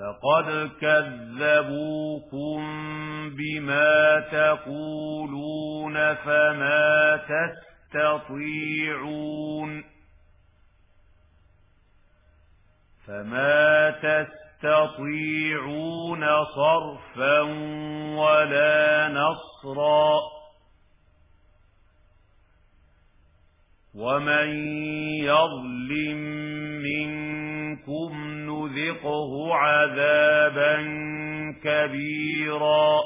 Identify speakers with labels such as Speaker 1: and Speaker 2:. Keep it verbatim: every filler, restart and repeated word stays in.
Speaker 1: فقد كذبوكم بما تقولون فما تستطيعون فما تستطيعون صرفا ولا نصرا ومن يظلم منكم نذقه عذابا كبيرا